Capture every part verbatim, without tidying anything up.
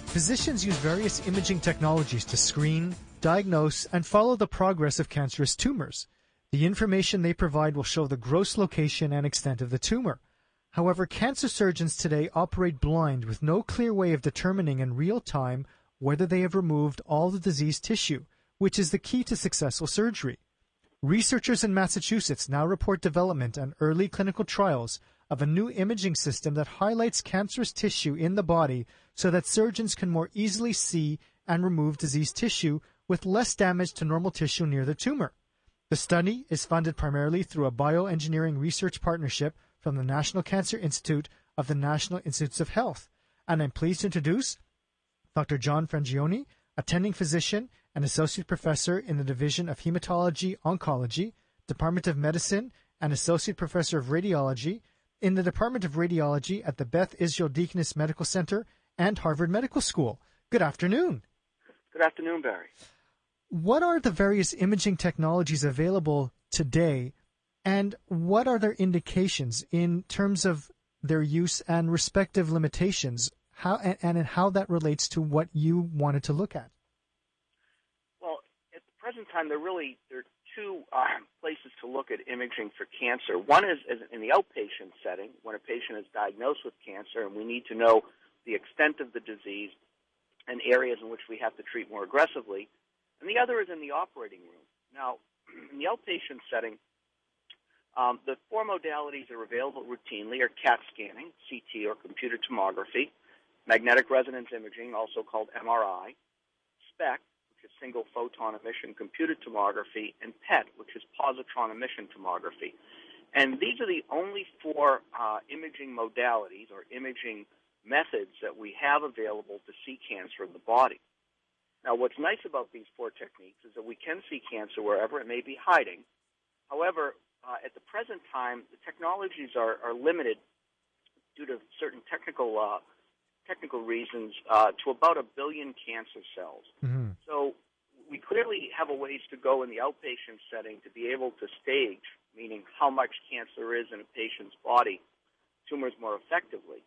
Physicians use various imaging technologies to screen, diagnose, and follow the progress of cancerous tumors. The information they provide will show the gross location and extent of the tumor. However, cancer surgeons today operate blind with no clear way of determining in real time whether they have removed all the diseased tissue, which is the key to successful surgery. Researchers in Massachusetts now report development and early clinical trials of a new imaging system that highlights cancerous tissue in the body so that surgeons can more easily see and remove diseased tissue with less damage to normal tissue near the tumor. The study is funded primarily through a bioengineering research partnership from the National Cancer Institute of the National Institutes of Health. And I'm pleased to introduce Doctor John Frangioni, attending physician and associate professor in the Division of Hematology Oncology, Department of Medicine, and associate professor of radiology in the Department of Radiology at the Beth Israel Deaconess Medical Center and Harvard Medical School. Good afternoon. Good afternoon, Barry. What are the various imaging technologies available today, and what are their indications in terms of their use and respective limitations, how and, and how that relates to what you wanted to look at? Well, at the present time, there really there are two uh, places to look at imaging for cancer. One is, is in the outpatient setting, when a patient is diagnosed with cancer, and we need to know the extent of the disease and areas in which we have to treat more aggressively. And the other is in the operating room. Now, in the outpatient setting, um, the four modalities that are available routinely are CAT scanning, C T or computer tomography, magnetic resonance imaging, also called M R I, SPECT, which is single photon emission computer tomography, and P E T, which is positron emission tomography. And these are the only four uh, imaging modalities or imaging methods that we have available to see cancer in the body. Now, what's nice about these four techniques is that we can see cancer wherever it may be hiding. However, uh, at the present time, the technologies are, are limited due to certain technical uh, technical reasons uh, to about a billion cancer cells. Mm-hmm. So we clearly have a ways to go in the outpatient setting to be able to stage, meaning how much cancer is in a patient's body, tumors more effectively.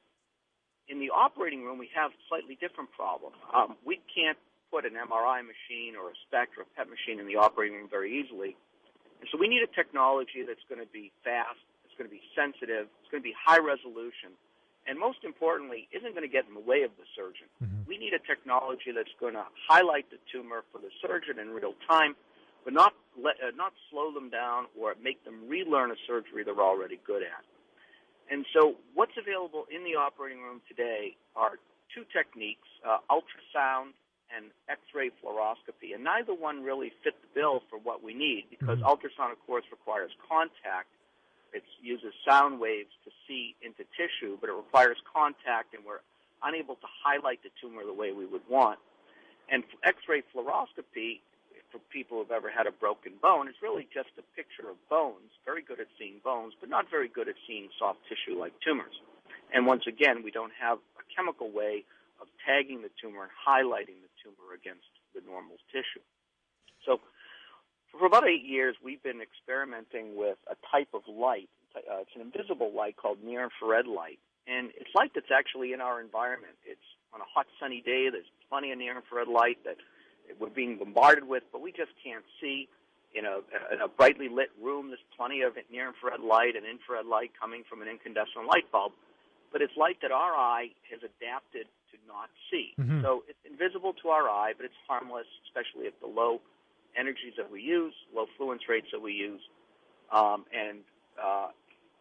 In the operating room, we have a slightly different problem. Um, we can't put an M R I machine or a SPECT or a P E T machine in the operating room very easily. And so we need a technology that's going to be fast, it's going to be sensitive, it's going to be high resolution, and most importantly, isn't going to get in the way of the surgeon. Mm-hmm. We need a technology that's going to highlight the tumor for the surgeon in real time, but not let, uh, not slow them down or make them relearn a surgery they're already good at. And so what's available in the operating room today are two techniques, uh, ultrasound and X-ray fluoroscopy, and neither one really fit the bill for what we need because mm-hmm. ultrasound, of course, requires contact. It uses sound waves to see into tissue, but it requires contact, and we're unable to highlight the tumor the way we would want. And X-ray fluoroscopy, for people who have ever had a broken bone, is really just a picture of bones, very good at seeing bones, but not very good at seeing soft tissue like tumors. And once again, we don't have a chemical way of tagging the tumor and highlighting the tumor against the normal tissue. So for about eight years, we've been experimenting with a type of light. Uh, it's an invisible light called near-infrared light, and it's light that's actually in our environment. It's on a hot, sunny day. There's plenty of near-infrared light that we're being bombarded with, but we just can't see. In a, in a brightly lit room, there's plenty of near-infrared light and infrared light coming from an incandescent light bulb, but it's light that our eye has adapted to not see. Mm-hmm. So it's invisible to our eye, but it's harmless, especially at the low energies that we use, low fluence rates that we use, um, and uh,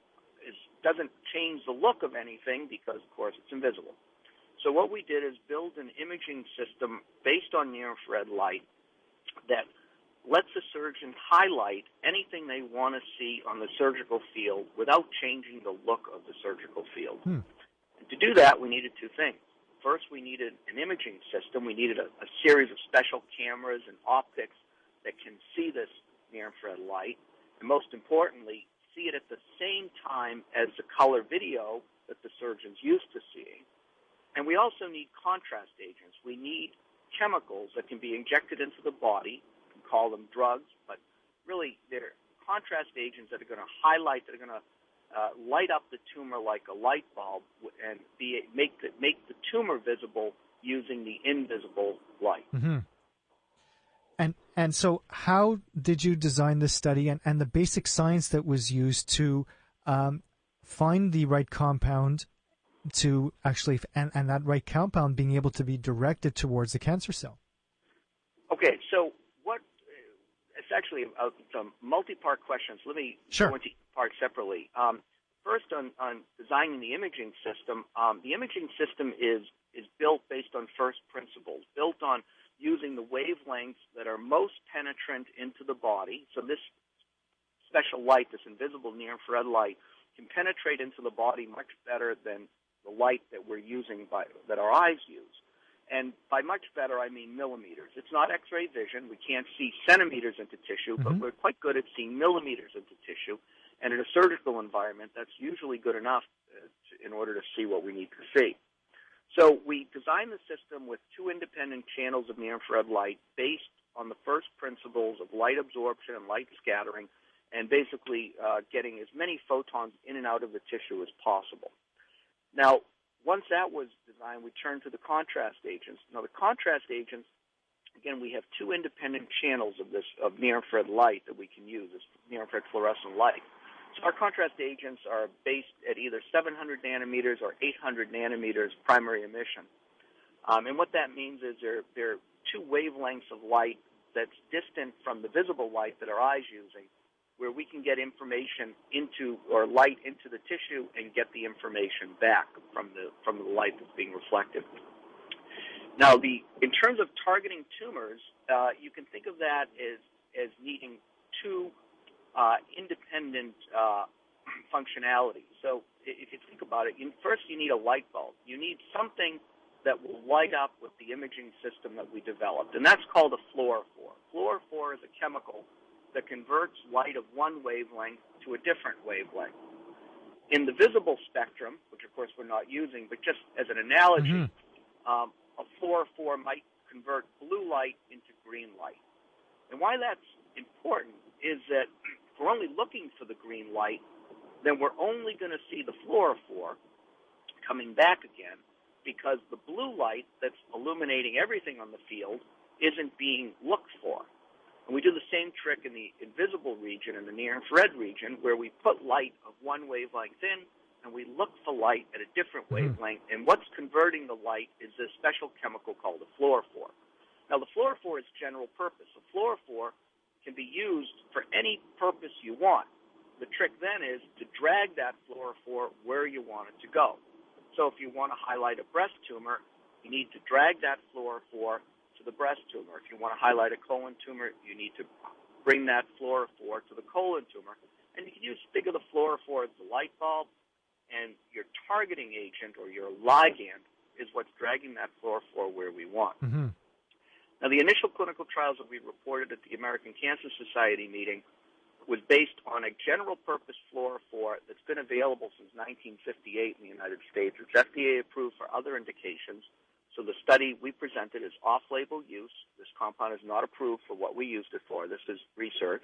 it doesn't change the look of anything because, of course, it's invisible. So what we did is build an imaging system based on near-infrared light that lets the surgeon highlight anything they want to see on the surgical field without changing the look of the surgical field. Hmm. And to do that, we needed two things. First, we needed an imaging system. We needed a, a series of special cameras and optics that can see this near-infrared light, and most importantly, see it at the same time as the color video that the surgeon's used to seeing. And we also need contrast agents. We need chemicals that can be injected into the body. We can call them drugs, but really they're contrast agents that are going to highlight, that are going to uh, light up the tumor like a light bulb and be make the, make the tumor visible using the invisible light. Mm-hmm. And and so how did you design this study, and, and the basic science that was used to um, find the right compound to actually, and, and that right compound being able to be directed towards the cancer cell? Okay, so what, it's actually a, some multi-part questions. Let me sure. go into each part separately. Um, first, on, on designing the imaging system, um, the imaging system is, is built based on first principles, built on using the wavelengths that are most penetrant into the body. So this special light, this invisible near-infrared light, can penetrate into the body much better than the light that we're using, by, that our eyes use. And by much better, I mean millimeters. It's not X-ray vision. We can't see centimeters into tissue, mm-hmm. but we're quite good at seeing millimeters into tissue. And in a surgical environment, that's usually good enough uh, to, in order to see what we need to see. So we designed the system with two independent channels of near-infrared light based on the first principles of light absorption and light scattering, and basically uh, getting as many photons in and out of the tissue as possible. Now, once that was designed, we turned to the contrast agents. Now, the contrast agents, again, we have two independent channels of this of near-infrared light that we can use, this near-infrared fluorescent light. So our contrast agents are based at either seven hundred nanometers or eight hundred nanometers primary emission. Um, and what that means is they're, they're two wavelengths of light that's distant from the visible light that our eye's using, where we can get information into, or light into the tissue and get the information back from the, from the light that's being reflected. Now, the, in terms of targeting tumors, uh, you can think of that as, as needing two Uh, independent uh, functionality. So if you think about it, you, first you need a light bulb. You need something that will light up with the imaging system that we developed, and that's called a fluorophore. Fluorophore is a chemical that converts light of one wavelength to a different wavelength. In the visible spectrum, which of course we're not using, but just as an analogy, mm-hmm. um, a fluorophore might convert blue light into green light. And why that's important is that if we're only looking for the green light, then we're only going to see the fluorophore coming back again, because the blue light that's illuminating everything on the field isn't being looked for. And we do the same trick in the invisible region, in the near-infrared region, where we put light of one wavelength in, and we look for light at a different mm-hmm. wavelength, and what's converting the light is this special chemical called a fluorophore. Now, the fluorophore is general purpose. A fluorophore can be used for any purpose you want. The trick then is to drag that fluorophore where you want it to go. So if you want to highlight a breast tumor, you need to drag that fluorophore to the breast tumor. If you want to highlight a colon tumor, you need to bring that fluorophore to the colon tumor. And you can use, think of the fluorophore as the light bulb, and your targeting agent or your ligand is what's dragging that fluorophore where we want. Mm-hmm. Now, the initial clinical trials that we reported at the American Cancer Society meeting was based on a general-purpose fluorophore that's been available since nineteen fifty-eight in the United States. It's F D A approved for other indications. So the study we presented is off-label use. This compound is not approved for what we used it for. This is research.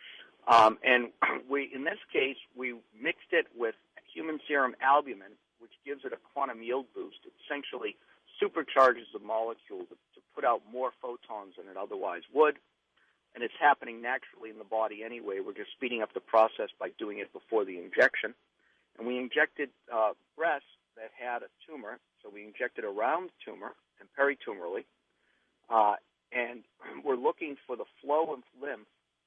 Um, and we, in this case, we mixed it with human serum albumin, which gives it a quantum yield boost. It essentially supercharges the molecule to, to put out more photons than it otherwise would, and it's happening naturally in the body anyway. We're just speeding up the process by doing it before the injection. And we injected uh, breasts that had a tumor, so we injected around the tumor and peritumorally, uh, and we're looking for the flow of lymph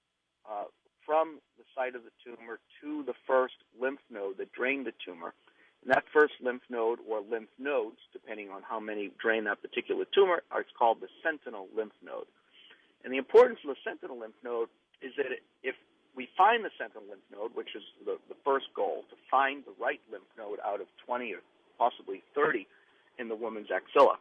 uh, from the site of the tumor to the first lymph node that drained the tumor. And that first lymph node, or lymph nodes, depending on how many drain that particular tumor, are, it's called the sentinel lymph node. And the importance of the sentinel lymph node is that if we find the sentinel lymph node, which is the, the first goal, to find the right lymph node out of twenty or possibly thirty in the woman's axilla,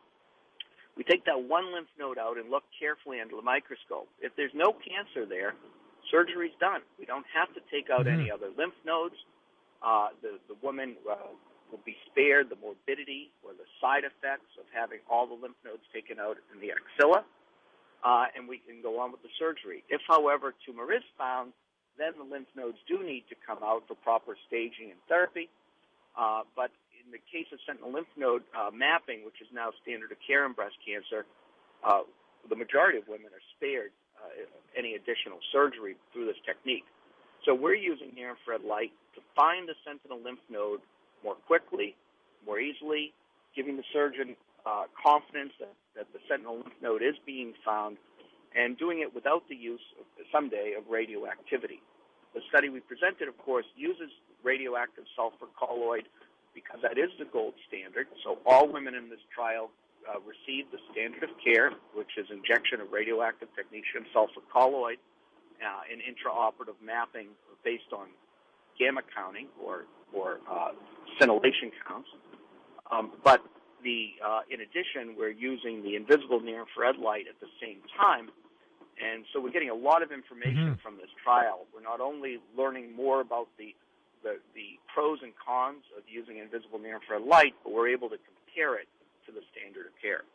we take that one lymph node out and look carefully under the microscope. If there's no cancer there, surgery's done. We don't have to take out mm-hmm. any other lymph nodes. Uh, the, the woman uh, will be spared the morbidity or the side effects of having all the lymph nodes taken out in the axilla, uh, and we can go on with the surgery. If, however, tumor is found, then the lymph nodes do need to come out for proper staging and therapy. Uh, but in the case of sentinel lymph node uh, mapping, which is now standard of care in breast cancer, uh, the majority of women are spared uh, any additional surgery through this technique. So we're using near-infrared light to find the sentinel lymph node more quickly, more easily, giving the surgeon uh, confidence that, that the sentinel lymph node is being found, and doing it without the use, of, someday, of radioactivity. The study we presented, of course, uses radioactive sulfur colloid because that is the gold standard. So all women in this trial uh, received the standard of care, which is injection of radioactive technetium sulfur colloid uh, in intraoperative mapping based on gamma counting or, or uh, scintillation counts. Um, but the, uh, in addition, we're using the invisible near-infrared light at the same time. And so we're getting a lot of information mm-hmm. from this trial. We're not only learning more about the, the, the pros and cons of using invisible near-infrared light, but we're able to compare it to the standard of care.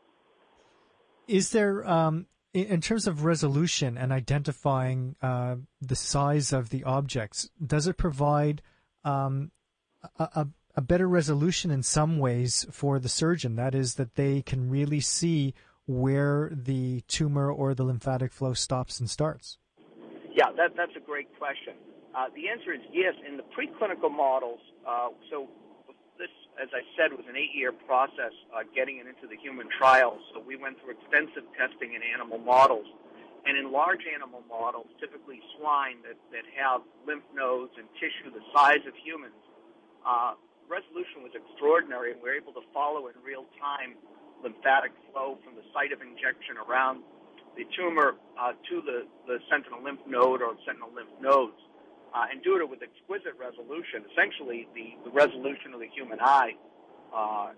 Is there, um, in terms of resolution and identifying uh, the size of the objects, does it provide um, a, a, a better resolution in some ways for the surgeon? That is, that they can really see where the tumor or the lymphatic flow stops and starts? Yeah, that, that's a great question. Uh, the answer is yes. In the preclinical models, uh, so this, as I said, was an eight-year process uh, getting it into the human trials. So we went through extensive testing in animal models. And in large animal models, typically swine that, that have lymph nodes and tissue the size of humans, uh, resolution was extraordinary, and we were able to follow in real time lymphatic flow from the site of injection around the tumor uh, to the, the sentinel lymph node or sentinel lymph nodes, uh, and do it with exquisite resolution. Essentially, the, the resolution of the human eye uh,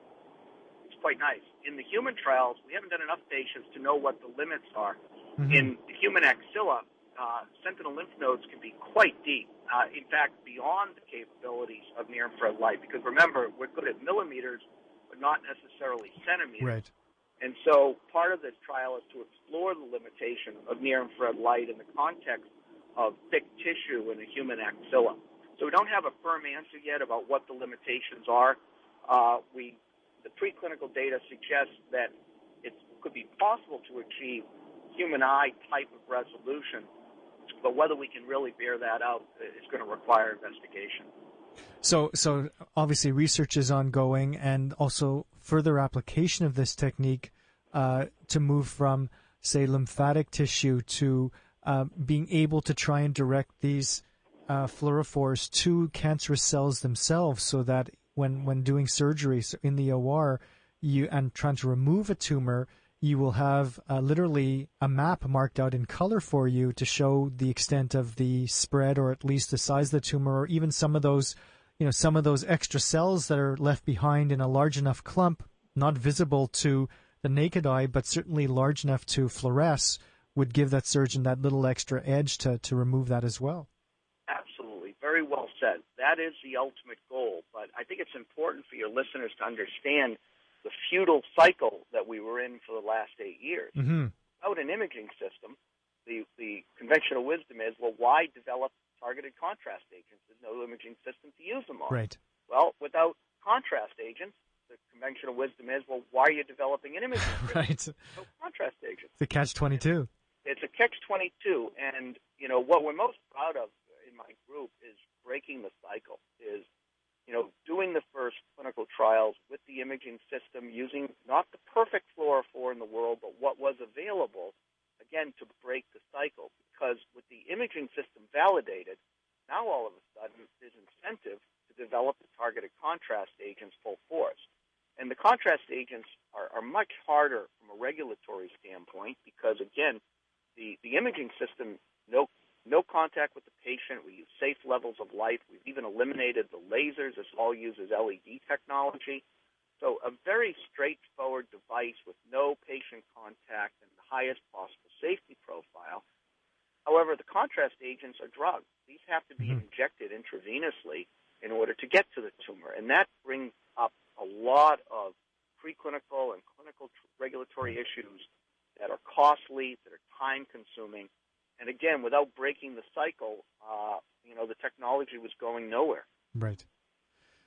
is quite nice. In the human trials, we haven't done enough patients to know what the limits are. Mm-hmm. In the human axilla, uh, sentinel lymph nodes can be quite deep, uh, in fact, beyond the capabilities of near-infrared light, because remember, we're good at millimeters, not necessarily centimeters. Right. And so part of this trial is to explore the limitation of near-infrared light in the context of thick tissue in a human axilla. So we don't have a firm answer yet about what the limitations are. Uh, we, the preclinical data suggests that it could be possible to achieve human eye type of resolution, but whether we can really bear that out is going to require investigation. So, so obviously research is ongoing, and also further application of this technique uh, to move from, say, lymphatic tissue to uh, being able to try and direct these uh, fluorophores to cancerous cells themselves, so that when when doing surgery in the O R, you and trying to remove a tumor, you will have uh, literally a map marked out in color for you to show the extent of the spread, or at least the size of the tumor, or even some of those, you know, some of those extra cells that are left behind in a large enough clump, not visible to the naked eye, but certainly large enough to fluoresce, would give that surgeon that little extra edge to, to remove that as well. Absolutely. Very well said. That is the ultimate goal. But I think it's important for your listeners to understand the feudal cycle that we were in for the last eight years. Mm-hmm. Without an imaging system, the, the conventional wisdom is, well, why develop targeted contrast agents? There's no imaging system to use them on. Right. Well, without contrast agents, the conventional wisdom is, well, why are you developing an imaging system? Right. No contrast agents. The catch twenty-two. It's a catch twenty-two, and, you know, what we're most proud of in my group is breaking the cycle, is, you know, doing the first clinical trials with the imaging system, using not the perfect fluorophore in the world, but what was available, again, to break the cycle. Because with the imaging system validated, now all of a sudden there's incentive to develop the targeted contrast agents full force. And the contrast agents are, are much harder from a regulatory standpoint because, again, the, the imaging system, no no contact with the patient. We use safe levels of light. We've even eliminated the lasers. This all uses L E D technology. So a very straightforward device with no patient contact and the highest possible safety profile. However, the contrast agents are drugs. These have to be mm-hmm. injected intravenously in order to get to the tumor. And that brings up a lot of preclinical and clinical tr- regulatory issues that are costly, that are time-consuming. And again, without breaking the cycle, uh, you know, the technology was going nowhere. Right.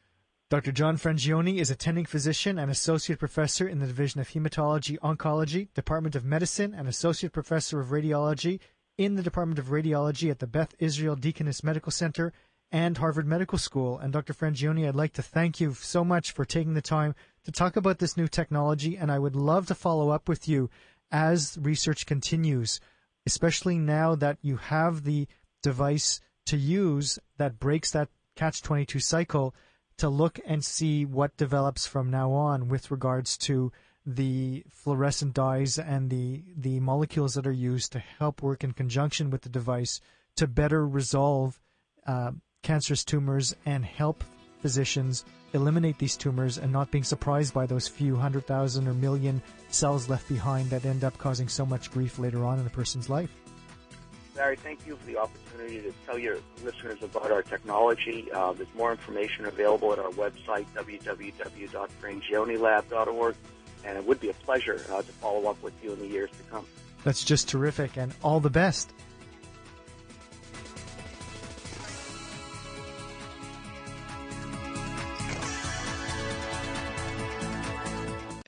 Doctor John Frangioni is attending physician and associate professor in the Division of Hematology Oncology, Department of Medicine, and associate professor of radiology in the Department of Radiology at the Beth Israel Deaconess Medical Center and Harvard Medical School. And Doctor Frangioni, I'd like to thank you so much for taking the time to talk about this new technology, and I would love to follow up with you as research continues, especially now that you have the device to use that breaks that catch twenty-two cycle, to look and see what develops from now on with regards to the fluorescent dyes and the, the molecules that are used to help work in conjunction with the device to better resolve uh, cancerous tumors and help physicians eliminate these tumors and not being surprised by those few hundred thousand or million cells left behind that end up causing so much grief later on in a person's life. Barry, thank you for the opportunity to tell your listeners about our technology. Uh, there's more information available at our website, w w w dot frangioni lab dot org, and it would be a pleasure uh, to follow up with you in the years to come. That's just terrific, and all the best.